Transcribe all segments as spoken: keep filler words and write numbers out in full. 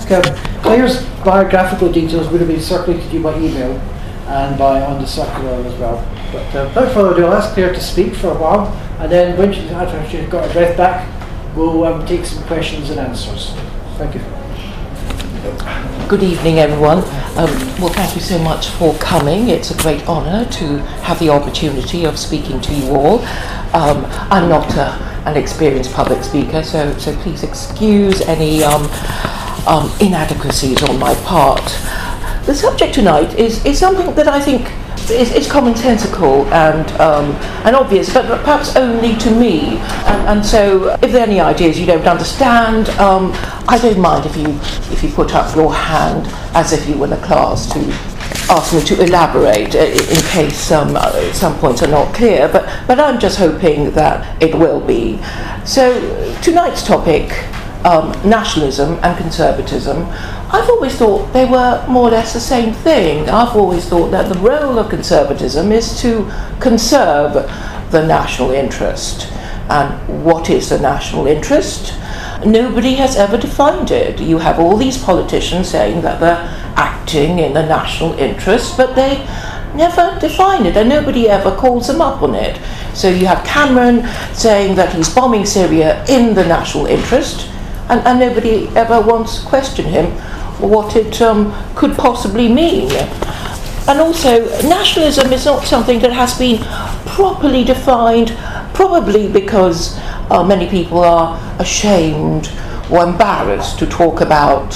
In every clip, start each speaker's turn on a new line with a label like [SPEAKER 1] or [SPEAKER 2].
[SPEAKER 1] think um, Claire's biographical details would have been circulated to you by email and by on the circular as well. But uh, without further ado, I'll ask Claire to speak for a while, and then when she's, after she's got her breath back, we'll um, take some questions and answers. Thank you.
[SPEAKER 2] Good evening, everyone. Um, well, thank you so much for coming. It's a great honour to have the opportunity of speaking to you all. Um, I'm not a, an experienced public speaker, so, so please excuse any um, um, inadequacies on my part. The subject tonight is, is something that I think is, is commonsensical and um, and obvious, but perhaps only to me. And, and so, if there are any ideas you don't understand, um, I don't mind if you if you put up your hand as if you were in a class to ask me to elaborate uh, in case um, uh, some points are not clear. But but I'm just hoping that it will be. So tonight's topic. Um, nationalism and conservatism, I've always thought they were more or less the same thing. I've always thought that the role of conservatism is to conserve the national interest. And what is the national interest? Nobody has ever defined it. You have all these politicians saying that they're acting in the national interest, but they never define it, and nobody ever calls them up on it. So you have Cameron saying that he's bombing Syria in the national interest, And, and nobody ever wants to question him what it um, could possibly mean. And also, nationalism is not something that has been properly defined, probably because uh, many people are ashamed or embarrassed to talk about,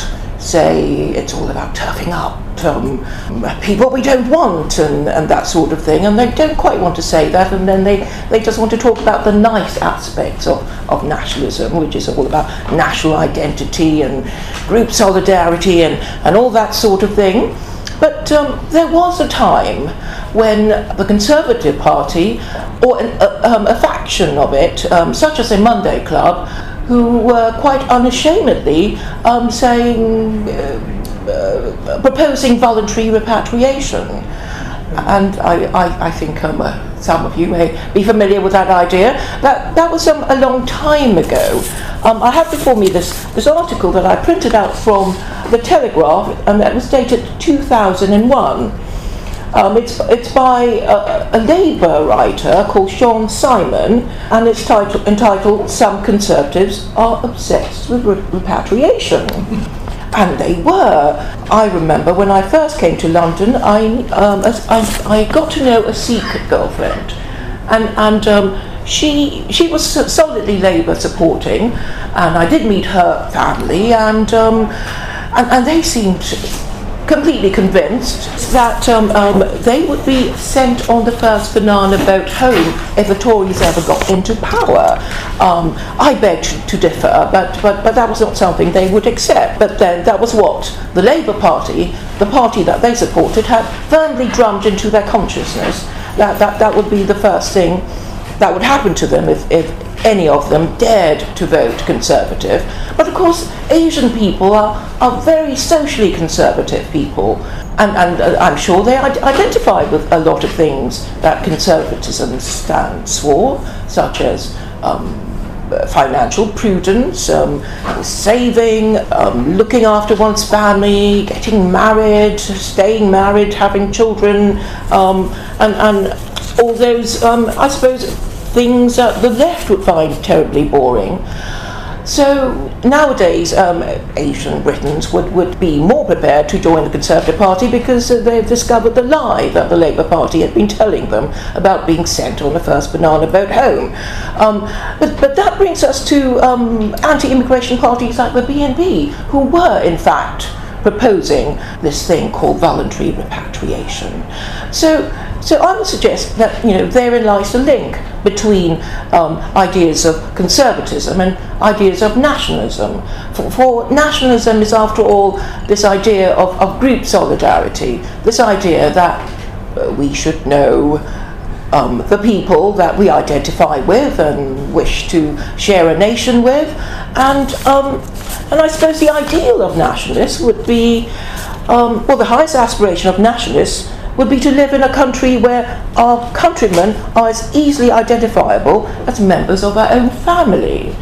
[SPEAKER 2] say, it's all about turfing up um, people we don't want and, and that sort of thing, and they don't quite want to say that, and then they, they just want to talk about the nice aspects of, of nationalism, which is all about national identity and group solidarity and, and all that sort of thing. But um, there was a time when the Conservative Party, or an, a, um, a faction of it, um, such as the Monday Club, who were quite unashamedly um, saying, uh, uh, proposing voluntary repatriation. And I, I, I think um, uh, some of you may be familiar with that idea. That, that was um, a long time ago. Um, I have before me this, this article that I printed out from the Telegraph, and that was dated two thousand one. Um, it's, it's by a, a Labour writer called Sean Simon, and it's title, entitled "Some Conservatives Are Obsessed with Re- Repatriation." And they were. I remember when I first came to London, I, um, I, I got to know a Sikh girlfriend, and, and um, she, she was solidly Labour supporting, and I did meet her family, and, um, and, and they seemed completely convinced that um, um, they would be sent on the first banana boat home if the Tories ever got into power. Um, I beg to, to differ, but, but, but that was not something they would accept. But then that was what the Labour Party, the party that they supported, had firmly drummed into their consciousness. That, that, that would be the first thing that would happen to them if, if any of them dared to vote Conservative. But of course, Asian people are, are very socially conservative people, and, and uh, I'm sure they id- identify with a lot of things that conservatism stands for, such as um, financial prudence, um, saving, um, looking after one's family, getting married, staying married, having children, um, and, and all those, um, I suppose, things that the left would find terribly boring. So nowadays, um, Asian Britons would, would be more prepared to join the Conservative Party because uh, they've discovered the lie that the Labour Party had been telling them about being sent on the first banana boat home. Um, but, but that brings us to um, anti-immigration parties like the B N P, who were, in fact, proposing this thing called voluntary repatriation. So, so I would suggest that, you know, therein lies the link between um, ideas of conservatism and ideas of nationalism. For, for nationalism is, after all, this idea of, of group solidarity, this idea that uh, we should know Um, the people that we identify with and wish to share a nation with, and um, and I suppose the ideal of nationalists would be, um, well, the highest aspiration of nationalists would be to live in a country where our countrymen are as easily identifiable as members of our own family.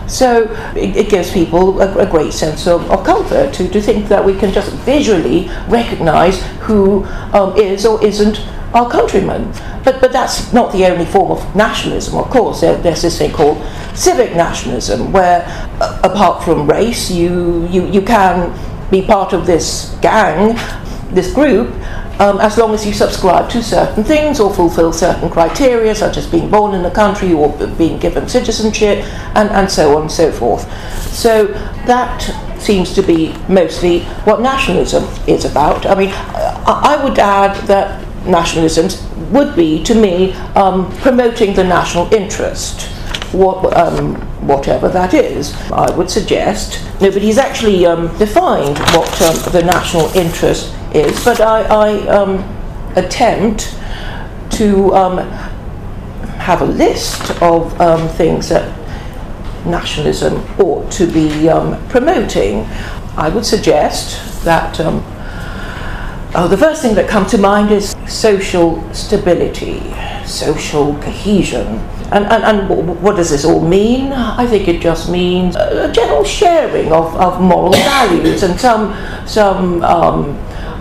[SPEAKER 2] So it, it gives people a, a great sense of, of comfort to, to think that we can just visually recognise who um, is or isn't our countrymen. But but that's not the only form of nationalism, of course. There, there's this thing called civic nationalism, where uh, apart from race, you, you, you can be part of this gang, this group, um, as long as you subscribe to certain things or fulfill certain criteria, such as being born in the country or being given citizenship, and, and so on and so forth. So that seems to be mostly what nationalism is about. I mean, I, I would add that nationalism would be, to me, um, promoting the national interest, what, um, whatever that is. I would suggest, nobody's actually um, defined what um, the national interest is, but I, I um, attempt to um, have a list of um, things that nationalism ought to be um, promoting. I would suggest that um, oh, the first thing that comes to mind is social stability, social cohesion. And, and, and what does this all mean? I think it just means a general sharing of, of moral values and some some um,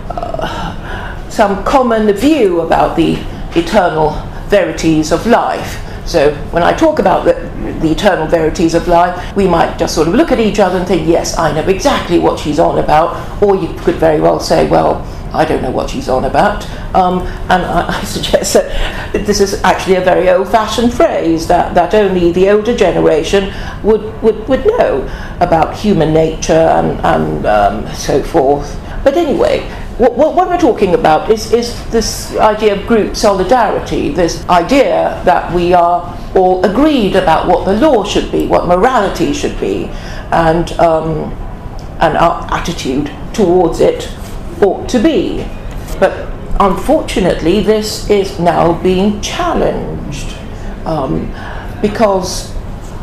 [SPEAKER 2] uh, some common view about the eternal verities of life. So when I talk about the, the eternal verities of life, we might just sort of look at each other and think, yes, I know exactly what she's on about, or you could very well say, well, I don't know what she's on about. Um, and I, I suggest that this is actually a very old-fashioned phrase that, that only the older generation would, would, would know about human nature and, and um, so forth. But anyway, what, what we're talking about is, is this idea of group solidarity, this idea that we are all agreed about what the law should be, what morality should be, and, um, and our attitude towards it ought to be. But unfortunately, this is now being challenged um, because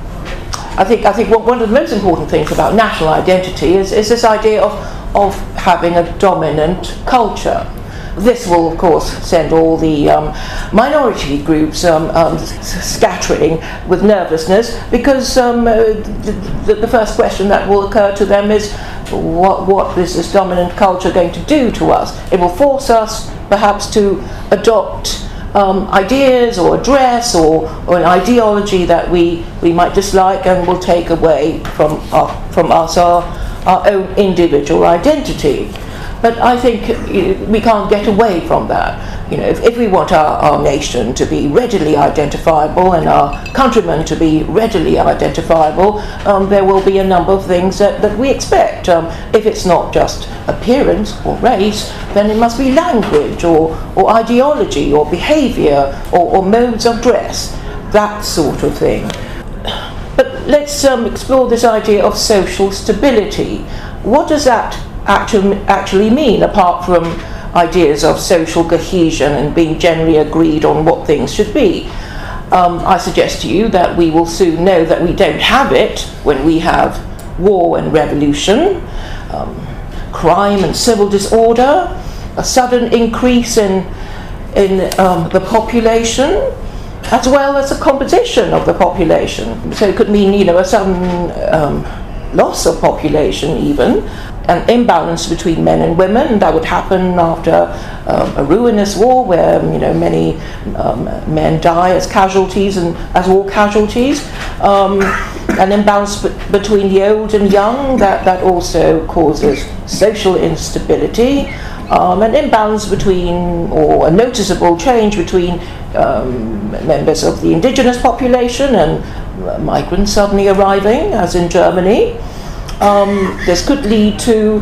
[SPEAKER 2] I think I think one of the most important things about national identity is, is this idea of of having a dominant culture. This will, of course, send all the um, minority groups um, um, scattering with nervousness, because um, uh, the, the first question that will occur to them is, what, what is this dominant culture going to do to us? It will force us, perhaps, to adopt um, ideas or a dress or, or an ideology that we, we might dislike, and will take away from, our, from us our, our own individual identity. But I think we can't get away from that. You know, if, if we want our, our nation to be readily identifiable and our countrymen to be readily identifiable, um, there will be a number of things that, that we expect. Um, if it's not just appearance or race, then it must be language or, or ideology or behaviour or, or modes of dress, that sort of thing. But let's um, explore this idea of social stability. What does that Actually, actually mean, apart from ideas of social cohesion and being generally agreed on what things should be? Um, I suggest to you that we will soon know that we don't have it when we have war and revolution, um, crime and civil disorder, a sudden increase in, in um, the population, as well as the composition of the population. So it could mean, you know, a sudden um, loss of population even, an imbalance between men and women. That would happen after um, a ruinous war where you know many um, men die as casualties and as war casualties. Um, an imbalance b- between the old and young, that, that also causes social instability. Um, an imbalance between, or a noticeable change between um, members of the indigenous population and uh, migrants suddenly arriving, as in Germany. Um, this could lead to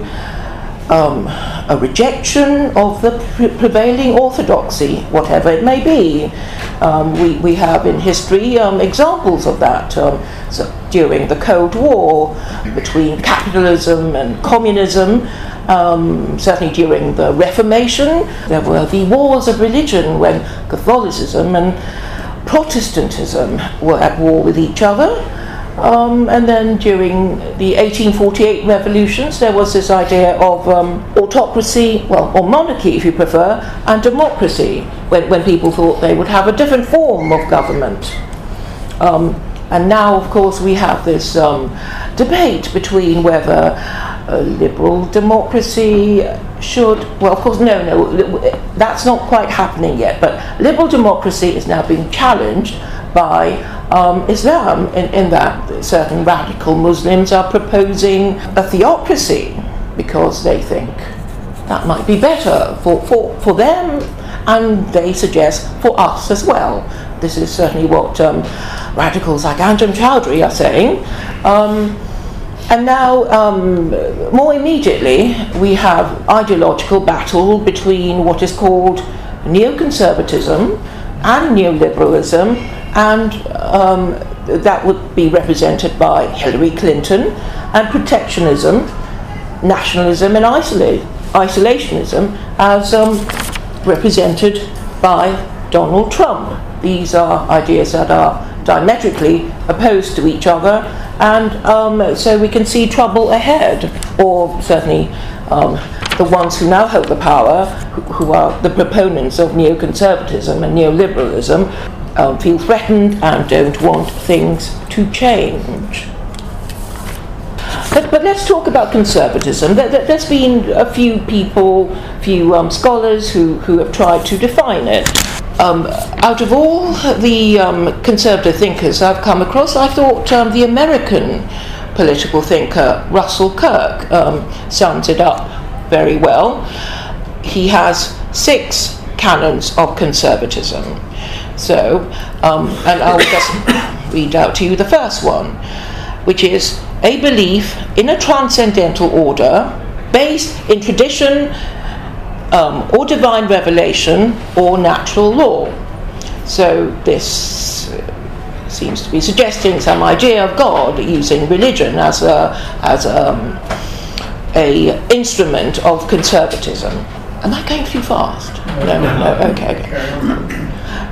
[SPEAKER 2] um, a rejection of the pre- prevailing orthodoxy, whatever it may be. Um, we, we have in history um, examples of that. Um, so during the Cold War, between capitalism and communism, um, certainly during the Reformation, there were the wars of religion when Catholicism and Protestantism were at war with each other. Um, and then during the eighteen forty-eight revolutions, there was this idea of um, autocracy, well, or monarchy if you prefer, and democracy, when, when people thought they would have a different form of government. Um, And now, of course, we have this um, debate between whether uh, liberal democracy should, well, of course, no, no, that's not quite happening yet, but liberal democracy is now being challenged by um, Islam, in, in that certain radical Muslims are proposing a theocracy because they think that might be better for, for, for them, and they suggest for us as well. This is certainly what um, radicals like Anjem Choudary are saying. Um, and now, um, more immediately, we have ideological battle between what is called neoconservatism and neoliberalism, and um, that would be represented by Hillary Clinton, and protectionism, nationalism, and isolate, isolationism as um, represented by Donald Trump. These are ideas that are diametrically opposed to each other, and um, so we can see trouble ahead, or certainly um, the ones who now hold the power, who, who are the proponents of neoconservatism and neoliberalism, um, feel threatened and don't want things to change. But, but let's talk about conservatism. There, there, there's been a few people, few um, scholars who, who have tried to define it. Um, out of all the um, conservative thinkers I've come across, I thought um, the American political thinker Russell Kirk um, sums it up very well. He has six canons of conservatism. So, um, and I'll just read out to you the first one, which is a belief in a transcendental order based in tradition um, or divine revelation or natural law. So this uh, seems to be suggesting some idea of God using religion as a as a, um, a instrument of conservatism. Am I going too fast? No, no, no. Okay, okay.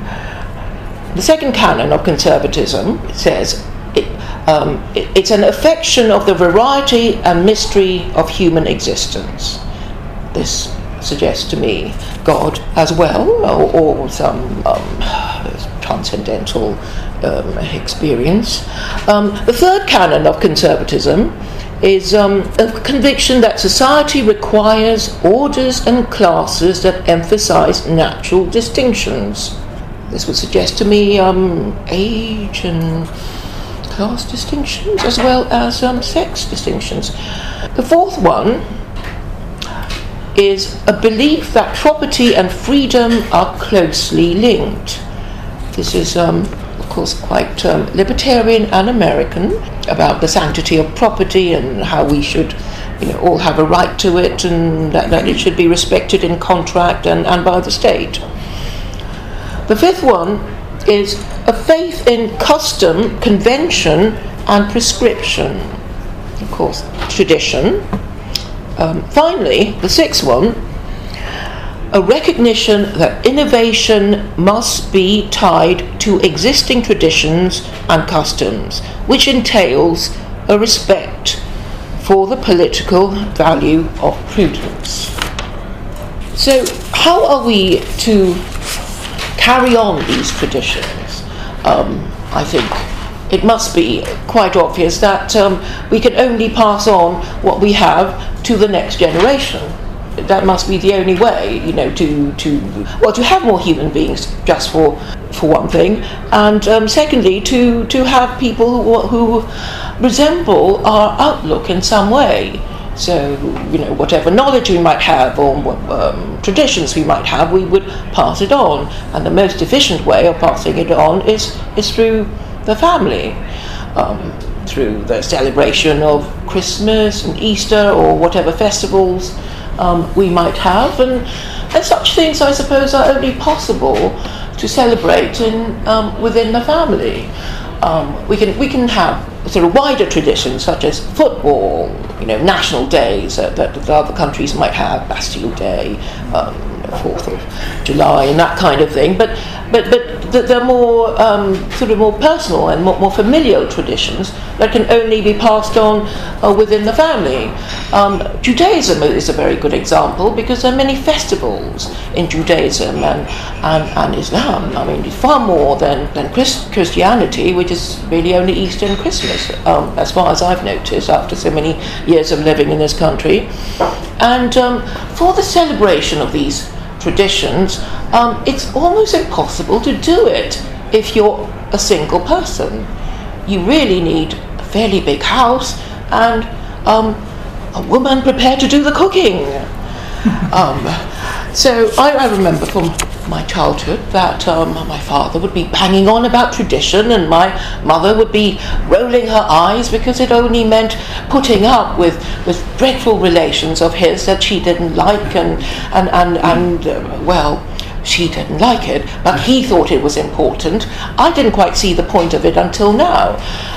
[SPEAKER 2] The second canon of conservatism says it, um, it, it's an affection of the variety and mystery of human existence. This suggests to me God as well, or, or some um, transcendental um, experience. Um, the third canon of conservatism is um, a conviction that society requires orders and classes that emphasize natural distinctions. This would suggest to me um, age and class distinctions as well as um, sex distinctions. The fourth one is a belief that property and freedom are closely linked. This is, um, of course, quite um, libertarian and American, about the sanctity of property and how we should, you know, all have a right to it, and that, that it should be respected in contract and, and by the state. The fifth one is a faith in custom, convention, and prescription. Of course, tradition. Um, finally, the sixth one, a recognition that innovation must be tied to existing traditions and customs, which entails a respect for the political value of prudence. So, how are we to carry on these traditions? Um, I think it must be quite obvious that um, we can only pass on what we have to the next generation. That must be the only way, you know, to, to well, to have more human beings, just for for one thing, and um, secondly, to, to have people who, who resemble our outlook in some way. So, you know, whatever knowledge we might have or um, traditions we might have, we would pass it on. And the most efficient way of passing it on is, is through the family, um, through the celebration of Christmas and Easter or whatever festivals um, we might have. And, and such things, I suppose, are only possible to celebrate in, um, within the family. Um, we can we can have sort of wider traditions such as football, you know, national days that, that the other countries might have, Bastille Day, um, fourth of July and that kind of thing. But but but th- they're more um, sort of more personal and more, more familial traditions that can only be passed on uh, within the family. Um, Judaism is a very good example because there are many festivals in Judaism and, and, and Islam. I mean, far more than, than Christ- Christianity, which is really only Easter and Christmas, um, as far as I've noticed after so many years of living in this country. And um, for the celebration of these traditions, um, it's almost impossible to do it if you're a single person. You really need a fairly big house and um, a woman prepared to do the cooking. um, so I, I remember from my childhood that um, my father would be banging on about tradition and my mother would be rolling her eyes because it only meant putting up with, with dreadful relations of his that she didn't like and, and, and, and uh, well, she didn't like it, but he thought it was important. I didn't quite see the point of it until now.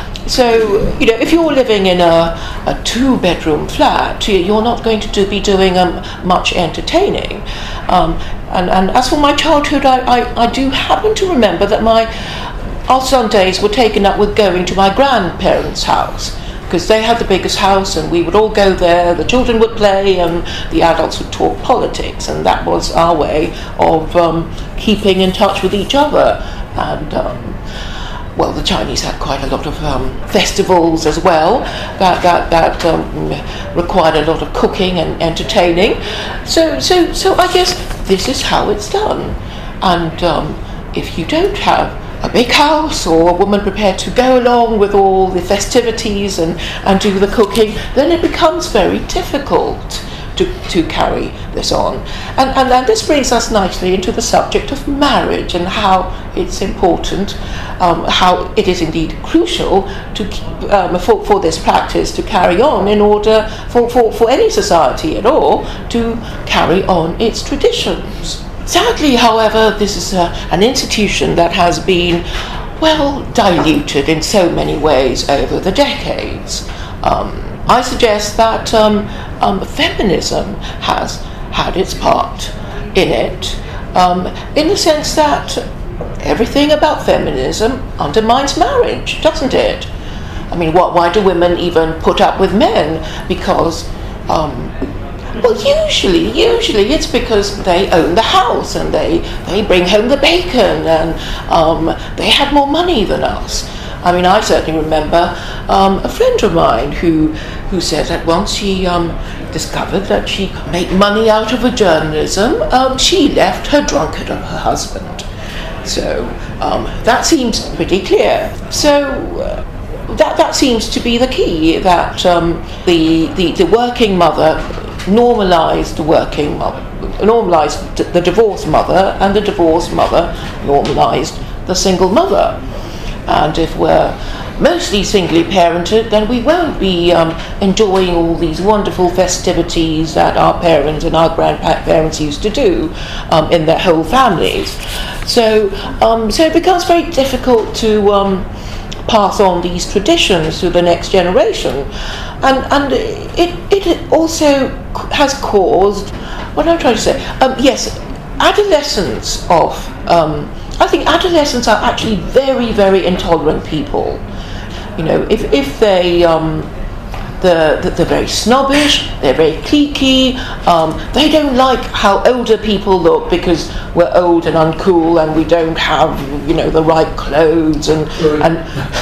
[SPEAKER 2] So, you know, if you're living in a, a two-bedroom flat, you're not going to do, be doing um, much entertaining. Um, and, and as for my childhood, I, I, I do happen to remember that my our Sundays were taken up with going to my grandparents' house, because they had the biggest house and we would all go there, the children would play and the adults would talk politics, and that was our way of um, keeping in touch with each other. And um, well, the Chinese had quite a lot of um, festivals as well that that, that um, required a lot of cooking and entertaining. So, so, so I guess this is how it's done. And um, if you don't have a big house or a woman prepared to go along with all the festivities and, and do the cooking, then it becomes very difficult to, to carry this on. And, and, and this brings us nicely into the subject of marriage and how it's important, um, how it is indeed crucial to keep, um, for, for this practice to carry on in order for, for, for any society at all to carry on its traditions. Sadly, however, this is a, an institution that has been, well, diluted in so many ways over the decades. Um, I suggest that um, um, feminism has had its part in it, um, in the sense that everything about feminism undermines marriage, doesn't it? I mean, what, why do women even put up with men? Because um, Well, usually, usually it's because they own the house and they, they bring home the bacon and um, they had more money than us. I mean, I certainly remember um, a friend of mine who who said that once she um, discovered that she could make money out of her journalism, um, she left her drunkard of her husband. So um, that seems pretty clear. So uh, that that seems to be the key, that um, the, the the working mother normalised the working mother, normalised the divorced mother, and the divorced mother normalised the single mother. And if we're mostly singly parented, then we won't be um, enjoying all these wonderful festivities that our parents and our grandparents used to do um, in their whole families. So, um, so it becomes very difficult to um, pass on these traditions to the next generation, and and it it also has caused, what I'm trying to say, um, yes, adolescents of. Um, I think adolescents are actually very, very intolerant people. You know, if if they um, they're, they're very snobbish, they're very cliquey. Um, they don't like how older people look because we're old and uncool and we don't have, you know, the right clothes and and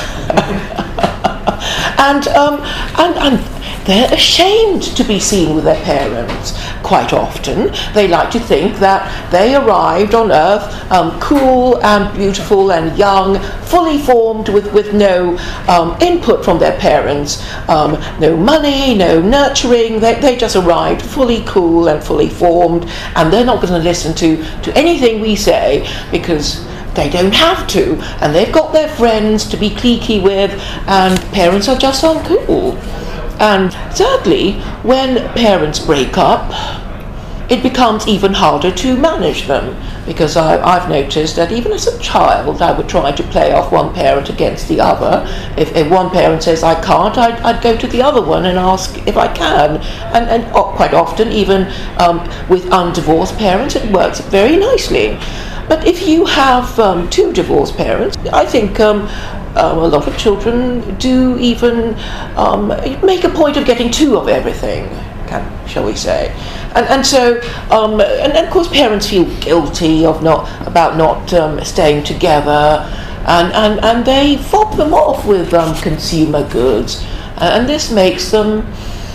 [SPEAKER 2] and, um, and and they're ashamed to be seen with their parents. Quite often, they like to think that they arrived on earth um, cool and beautiful and young, fully formed, with, with no um, input from their parents, um, no money, no nurturing. They, they just arrived fully cool and fully formed, and they're not going to listen to, to anything we say because they don't have to, and they've got their friends to be cliquey with, and parents are just uncool. And thirdly, when parents break up, it becomes even harder to manage them, because I, I've noticed that even as a child I would try to play off one parent against the other. If, if one parent says I can't, I'd, I'd go to the other one and ask if I can, and, and quite often even um, with undivorced parents it works very nicely. But if you have um, two divorced parents, I think um, um, a lot of children do even um, make a point of getting two of everything, can, shall we say. And, and so, um, and, and of course parents feel guilty of not, about not um, staying together, and, and, and they fob them off with um, consumer goods. Uh, and this makes them,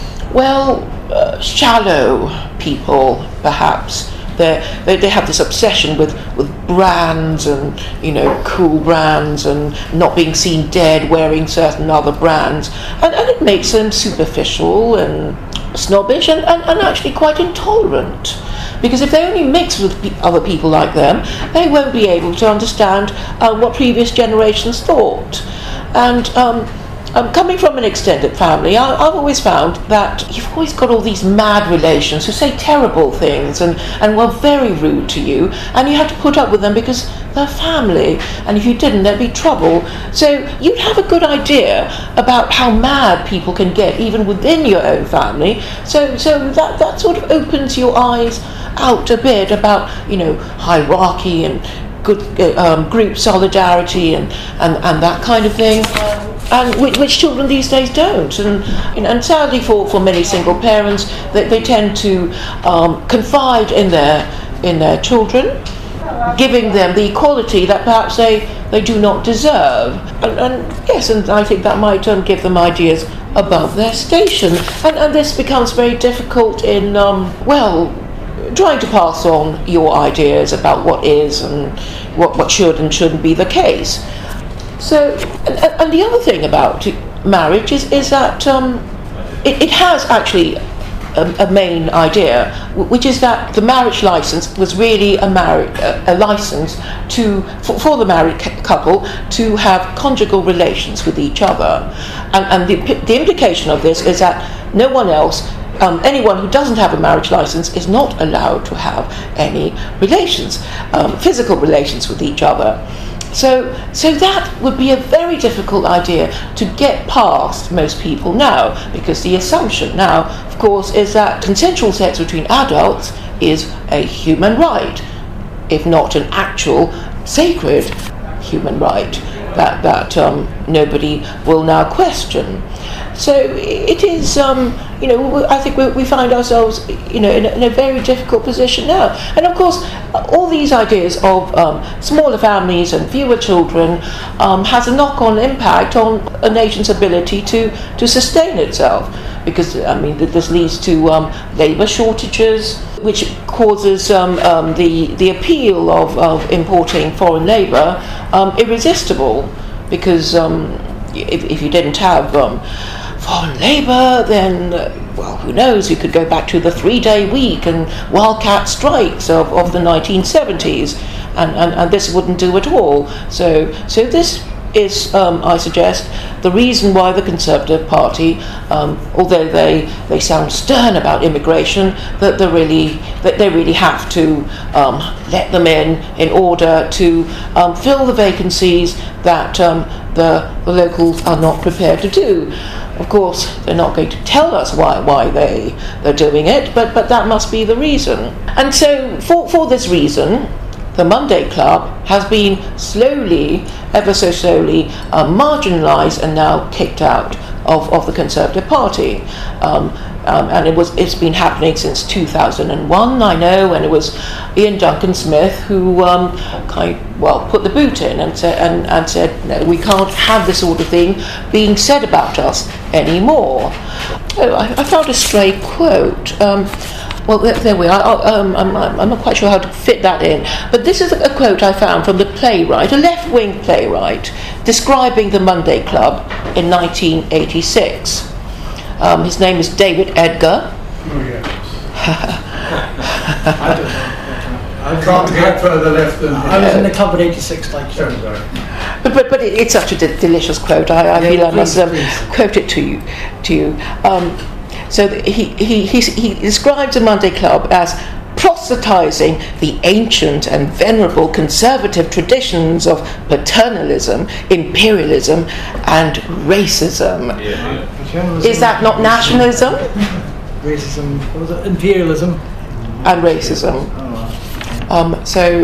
[SPEAKER 2] well, uh, shallow people, perhaps. They they have this obsession with, with brands and, you know, cool brands, and not being seen dead wearing certain other brands, and, and it makes them superficial and snobbish and, and, and actually quite intolerant, because if they only mix with pe- other people like them, they won't be able to understand uh, what previous generations thought. And um, Um, coming from an extended family, I, I've always found that you've always got all these mad relations who say terrible things and, and were very rude to you, and you have to put up with them because they're family, and if you didn't, there'd be trouble. So you'd have a good idea about how mad people can get even within your own family. So so that, that sort of opens your eyes out a bit about, you know, hierarchy and good uh, um, group solidarity and, and, and that kind of thing. And which, which children these days don't, and you know, and sadly for, for many single parents, they, they tend to um, confide in their in their children, giving them the equality that perhaps they, they do not deserve. And, and yes, and I think that might um, give them ideas above their station, and, and this becomes very difficult in um, well, trying to pass on your ideas about what is and what what should and shouldn't be the case. So, and, and the other thing about marriage is, is that um, it, it has actually a, a main idea, which is that the marriage license was really a, marriage, a, a license to, for, for the married couple to have conjugal relations with each other. And, and the, the implication of this is that no one else, Um, anyone who doesn't have a marriage license is not allowed to have any relations, um, physical relations with each other. So, so that would be a very difficult idea to get past most people now, because the assumption now, of course, is that consensual sex between adults is a human right, if not an actual sacred human right that that um, nobody will now question. So it is, um, you know, I think we, we find ourselves, you know, in a, in a very difficult position now. And of course, all these ideas of um, smaller families and fewer children um, has a knock-on impact on a nation's ability to, to sustain itself. Because, I mean, this leads to um, labour shortages, which causes um, um, the, the appeal of, of importing foreign labour um, irresistible. Because um, if, if you didn't have um, foreign labour, then, uh, well, who knows, you could go back to the three-day week and wildcat strikes of, of the nineteen seventies, and, and, and this wouldn't do at all. So, so this is, um, I suggest, the reason why the Conservative Party, um, although they, they sound stern about immigration, that they really that they really have to um, let them in in order to um, fill the vacancies that um, the, the locals are not prepared to do. Of course, they're not going to tell us why why they they're doing it, but but that must be the reason. And so, for for this reason, the Monday Club has been slowly, ever so slowly, uh, marginalised and now kicked out of, of the Conservative Party. Um, um, and it was, it's been happening since two thousand one, I know, and it was Ian Duncan Smith who um, kind of, well, put the boot in and, sa- and, and said, no, we can't have this sort of thing being said about us anymore. Oh, I, I found a stray quote. Um, Well, there, there we are. Um, I'm, I'm not quite sure how to fit that in. But this is a, a quote I found from the playwright, a left-wing playwright, describing the Monday Club in nineteen eighty-six. Um, his name is David Edgar.
[SPEAKER 3] Oh, yes. I don't know. I can't get further left than...
[SPEAKER 1] I was in the club in eighty-six, like you.
[SPEAKER 2] But, but, but it, it's such a de- delicious quote. I, I
[SPEAKER 1] Yeah,
[SPEAKER 2] feel I
[SPEAKER 1] please,
[SPEAKER 2] must um,
[SPEAKER 1] please.
[SPEAKER 2] quote it to you. To you. Um, So he, he, he, he describes the Monday Club as proselytizing the ancient and venerable conservative traditions of paternalism, imperialism, and racism.
[SPEAKER 4] Yeah.
[SPEAKER 2] Is that not nationalism?
[SPEAKER 1] Racism, what was it? Imperialism.
[SPEAKER 2] And racism. Um, so,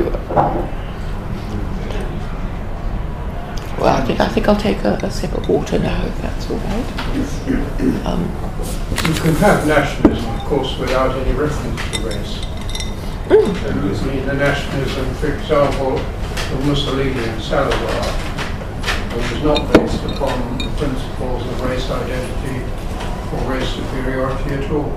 [SPEAKER 2] well, I think I think I'll take a, a sip of water now, if that's all right. Um,
[SPEAKER 3] You can have nationalism, of course, without any reference to race.
[SPEAKER 2] mm.
[SPEAKER 3] I mean, the nationalism, for example, of Mussolini and Salazar was not based upon the principles of race identity or race superiority at all.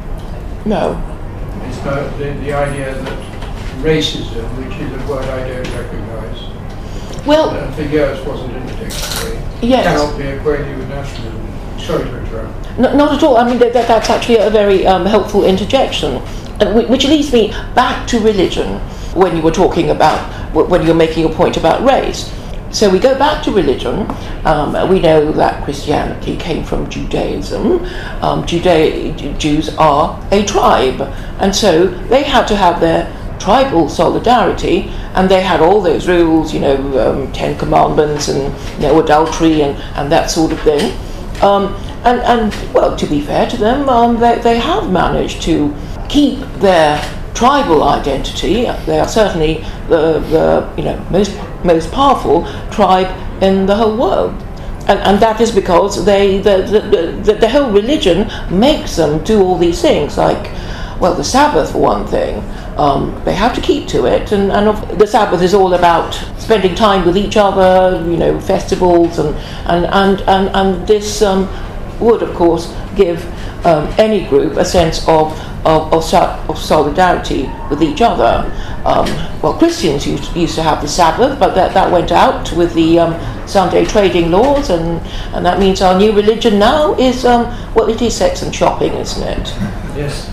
[SPEAKER 2] No.
[SPEAKER 3] It's not the, the idea that racism, which is a word I don't recognise,
[SPEAKER 2] Well,
[SPEAKER 3] and for years wasn't in the dictionary,
[SPEAKER 2] yes.
[SPEAKER 3] cannot be equated with nationalism. Sorry to interrupt.
[SPEAKER 2] No, not at all. I mean, that, that, that's actually a very um, helpful interjection, uh, whi- which leads me back to religion when you were talking about, wh- when you were making a point about race. So we go back to religion. Um, we know that Christianity came from Judaism. Um, Juda- Jews are a tribe, and so they had to have their tribal solidarity, and they had all those rules, you know, um, Ten Commandments and no adultery and, and that sort of thing. Um, and, and, well, to be fair to them, um, they, they have managed to keep their tribal identity. They are certainly the, the you know, most most powerful tribe in the whole world. And, and that is because they the, the, the, the whole religion makes them do all these things, like, well, the Sabbath, for one thing. Um, they have to keep to it, and, and of, the Sabbath is all about spending time with each other, you know, festivals, and and and and, and this um, would, of course, give um, any group a sense of of, of, of solidarity with each other. Um, well, Christians used, used to have the Sabbath, but that, that went out with the um, Sunday trading laws, and, and that means our new religion now is, um, well, it is sex and shopping, isn't it?
[SPEAKER 1] Yes.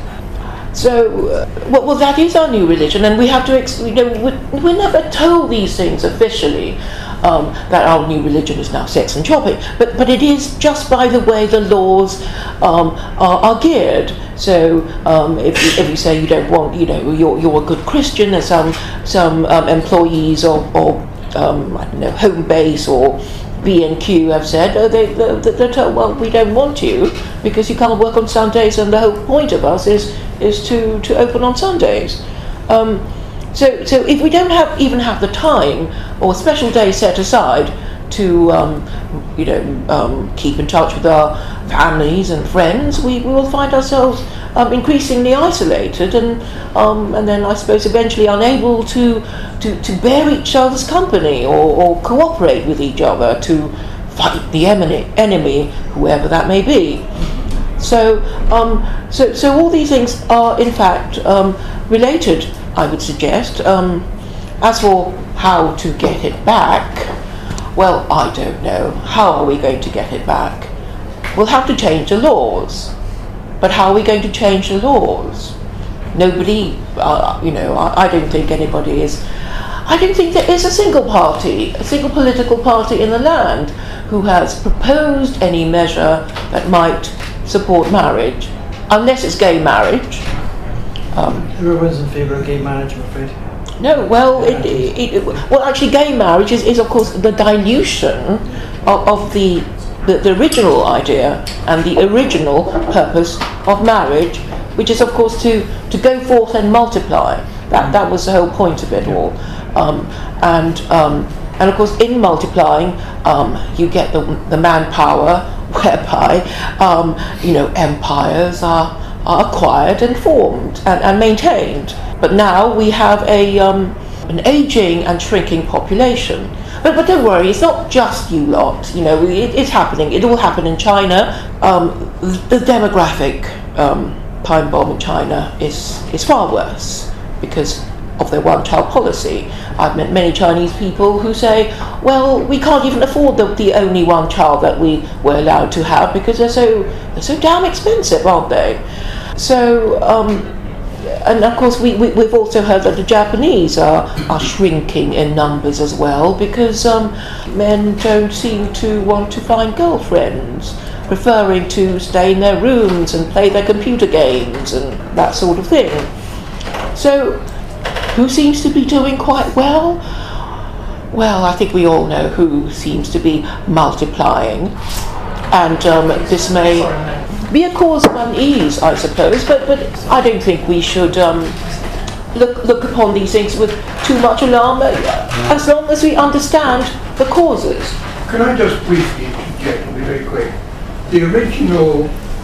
[SPEAKER 2] So, uh, well, well, that is our new religion, and we have to, ex- you know, we're, we're never told these things officially, um, that our new religion is now sex and shopping, but but it is just by the way the laws um, are, are geared. So, um, if you, if you say you don't want, you know, you're you're a good Christian, and some some um, employees or, or um, I don't know, Home Base or B and Q have said, oh, they, they, they're told, well, we don't want you because you can't work on Sundays, and the whole point of us is is to, to open on Sundays. Um, so so if we don't have even have the time or a special day set aside to um, you know um, keep in touch with our families and friends, we, we will find ourselves um, increasingly isolated, and um, and then I suppose eventually unable to to, to bear each other's company or, or cooperate with each other to fight the enemy, enemy, whoever that may be. So um, so so all these things are in fact um, related, I would suggest. Um, as for how to get it back, well, I don't know. How are we going to get it back? We'll have to change the laws. But how are we going to change the laws? Nobody, uh, you know, I, I don't think anybody is, I don't think there is a single party, a single political party in the land who has proposed any measure that might support marriage, unless it's gay marriage. Um,
[SPEAKER 1] Everyone's in favour of gay marriage, I'm afraid.
[SPEAKER 2] No, well, it, it, it, well, actually, gay marriage is, is of course, the dilution of, of the, the the original idea and the original purpose of marriage, which is, of course, to, to go forth and multiply. That that was the whole point of it all. Um, and um, and of course, in multiplying, um, you get the the manpower whereby um, you know empires are are acquired and formed and, and maintained. But now we have a um, an aging and shrinking population. But but don't worry, it's not just you lot. You know, it, it's happening. It all happened in China. Um, the demographic um, time bomb in China is is far worse because of their one-child policy. I've met many Chinese people who say, well, we can't even afford the, the only one child that we were allowed to have because they're so they're so damn expensive, aren't they? So, um, and of course we, we, we've also heard that the Japanese are, are shrinking in numbers as well because um, men don't seem to want to find girlfriends, preferring to stay in their rooms and play their computer games and that sort of thing. So, who seems to be doing quite well? Well, I think we all know who seems to be multiplying, and um, this may be a cause of unease, I suppose, but, but I don't think we should um, look, look upon these things with too much alarm, as long as we understand the causes.
[SPEAKER 3] Can I just briefly interject, and be very quick? The original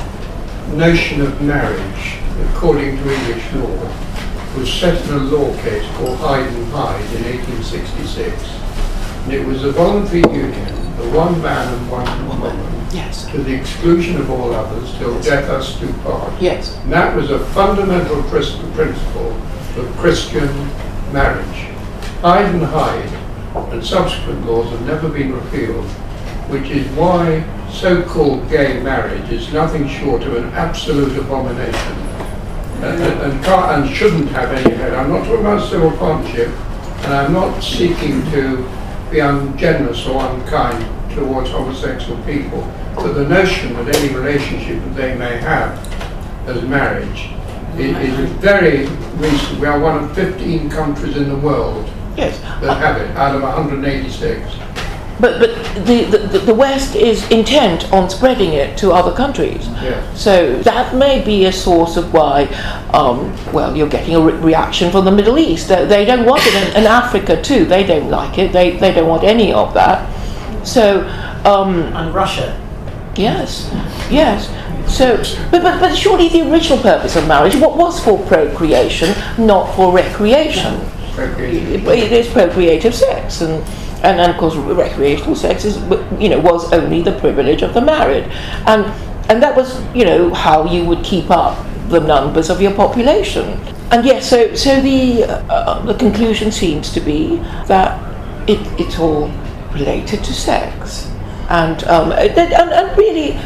[SPEAKER 3] notion of marriage, according to English law, was set in a law case called Hyde and Hyde in eighteen sixty-six. And it was a voluntary union, the one man and one woman,
[SPEAKER 2] Yes.
[SPEAKER 3] to the exclusion of all others, till death us do part.
[SPEAKER 2] Yes.
[SPEAKER 3] And that was a fundamental pris- principle of Christian marriage. Hyde and Hyde and subsequent laws have never been repealed, which is why so-called gay marriage is nothing short of an absolute abomination, and, and, and, can't, and shouldn't have any head. I'm not talking about civil partnership, and I'm not seeking to be ungenerous or unkind towards homosexual people, but the notion that any relationship that they may have as marriage is, is very recent. We are one of fifteen countries in the world
[SPEAKER 2] Yes.
[SPEAKER 3] that have it, out of one hundred eighty-six.
[SPEAKER 2] But, but the, the, the West is intent on spreading it to other countries.
[SPEAKER 3] Yes.
[SPEAKER 2] So that may be a source of why, um, well, you're getting a re- reaction from the Middle East. They, they don't want it, and, and Africa too. They don't like it. They, they don't want any of that. So, um,
[SPEAKER 4] And Russia.
[SPEAKER 2] yes, yes. So, but, but, but surely the original purpose of marriage what was for procreation, not for recreation.
[SPEAKER 3] Procreation.
[SPEAKER 2] It is procreative sex, and, and and of course recreational sex is, you know, was only the privilege of the married, and and that was, you know, how you would keep up the numbers of your population. And yes, so so the uh, the conclusion seems to be that it it's all related to sex, and um, and, and really.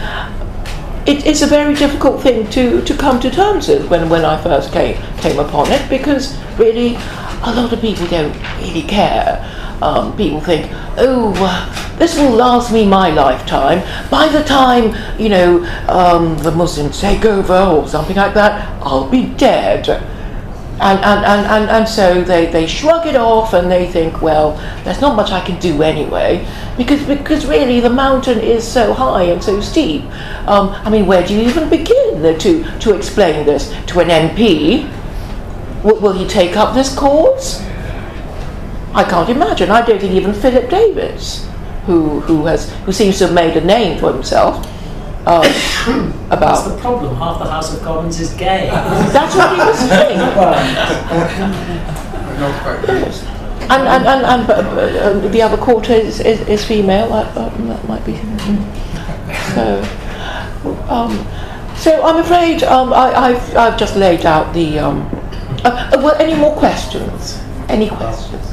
[SPEAKER 2] It is a very difficult thing to, to come to terms with when, when I first came came upon it, because really a lot of people don't really care. Um, people think, oh, uh, this will last me my lifetime. By the time, you know, um, the Muslims take over or something like that, I'll be dead. And, and, and, and, and so they, they shrug it off, and they think, well, there's not much I can do anyway, because because really the mountain is so high and so steep. Um, I mean, where do you even begin to, to explain this to an M P? W- will he take up this cause? I can't imagine. I don't think even Philip Davis, who who has who seems to have made a name for himself, Um, about
[SPEAKER 4] That's the problem. Half the House of Commons is gay.
[SPEAKER 2] that's what he was saying.
[SPEAKER 3] Yes.
[SPEAKER 2] And and and, and uh, uh, the other quarter is is, is female. Uh, uh, that might be. So, um, so I'm afraid um, I, I've I've just laid out the. Um, uh, uh, well, any more questions? Any questions?